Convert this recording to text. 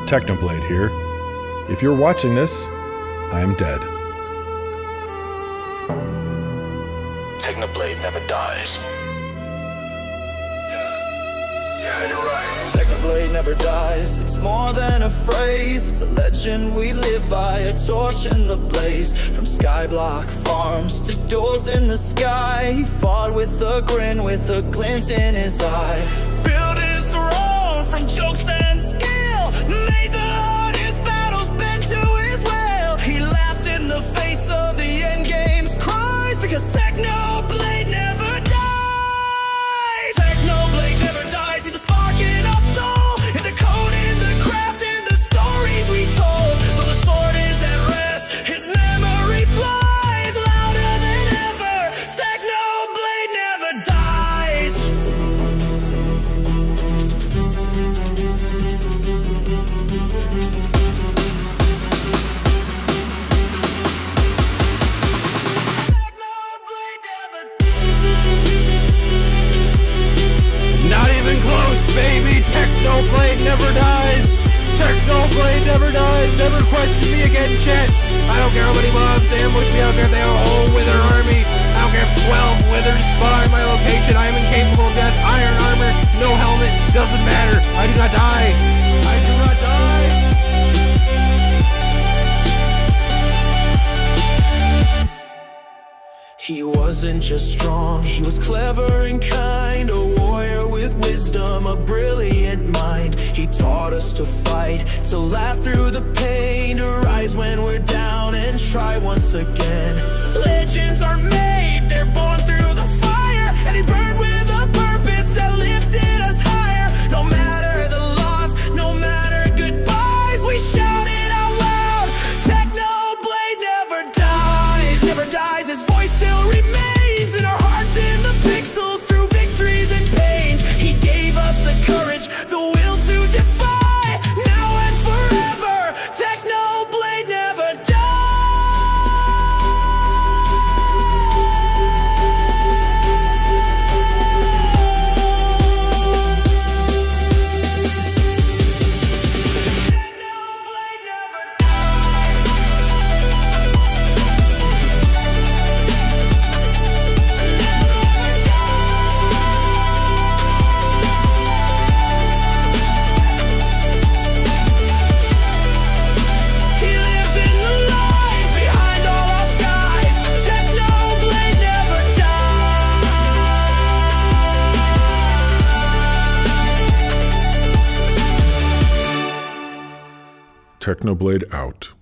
Technoblade here. If you're watching this, I am dead. Technoblade never dies. Yeah, you're right. Technoblade never dies. It's more than a phrase. It's a legend we live by, a torch in the blaze. From skyblock farms to doors in the sky, he fought with a grin, with a glint in his eye. Built his throne from jokes and skill, made the hardest battles bend to his will. He laughed in the face of the endgame's cries, because Technoblade never dies. Technoblade never dies. He's a spark in our soul, in the code, in the craft, in the stories we told. Though the sword is at rest, his memory flies louder than ever. Technoblade never dies. Not even close, baby! Technoblade never dies! Technoblade never dies! Never question me again, chat! I don't care how many mobs ambush me out there, they are all Wither army! I don't care if 12 withers spy my location, I am incapable of death, iron armor, no helmet, doesn't matter! I do not die! I do not die! He wasn't just strong, he was clever and kind, a warrior with wisdom, a brilliant mind. He taught us to fight, to laugh through the pain, to rise when we're down and try once again. Legends are made, they're born through the fire, and he burned with a purpose that lifted us higher. No matter the loss, no matter goodbyes, we shout it out loud. Technoblade never dies, never dies. His voice still remains in our hearts, in the pixels, through victories and pains. He gave us the courage, the will to defy, now and forever. Technoblade never dies. He lives in the light behind all our skies. Technoblade never dies. Technoblade out.